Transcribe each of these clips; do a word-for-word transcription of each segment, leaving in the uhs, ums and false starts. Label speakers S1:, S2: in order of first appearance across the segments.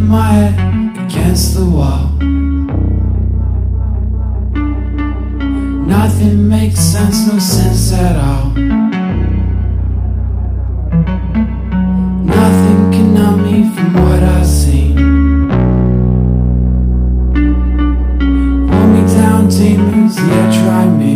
S1: my head against the wall. Nothing makes sense, no sense at all. Nothing can numb me from what I've seen. Pull me down, demons, yeah, try me.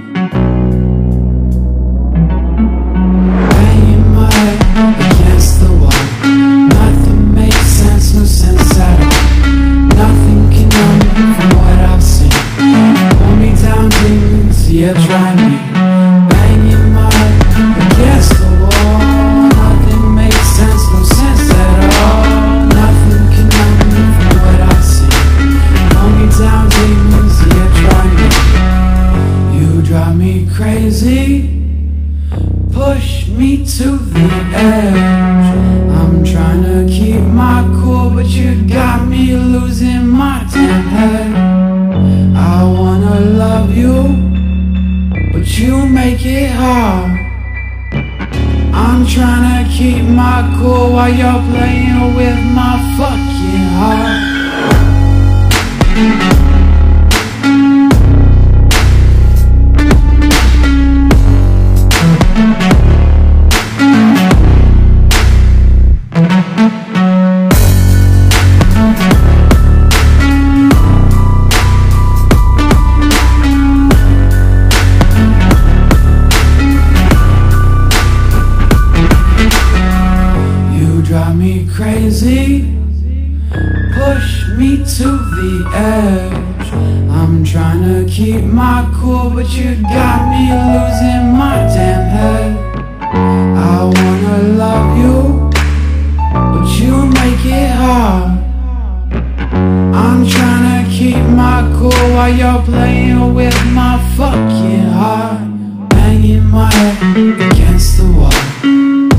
S1: Banging my head against the wall. Nothing makes sense, no sense at all. Nothing can numb me from what I've seen. Pull me down, demons, yeah, try me. Banging my head against the wall. Nothing makes sense, no sense at all. Nothing can numb me from what I've seen. Pull me down, demons, yeah, try me. You drive me crazy, push me to the edge. I'm trying to keep my cool, but you got me losing my damn head. I wanna love you, but you make it hard. I'm trying to keep my cool while you're playing with my fucking heart. Drive me crazy, push me to the edge. I'm trying to keep my cool, but you got me losing my damn head. I wanna love you, but you make it hard. I'm trying to keep my cool while you're playing with my fucking heart. Banging my head against the wall.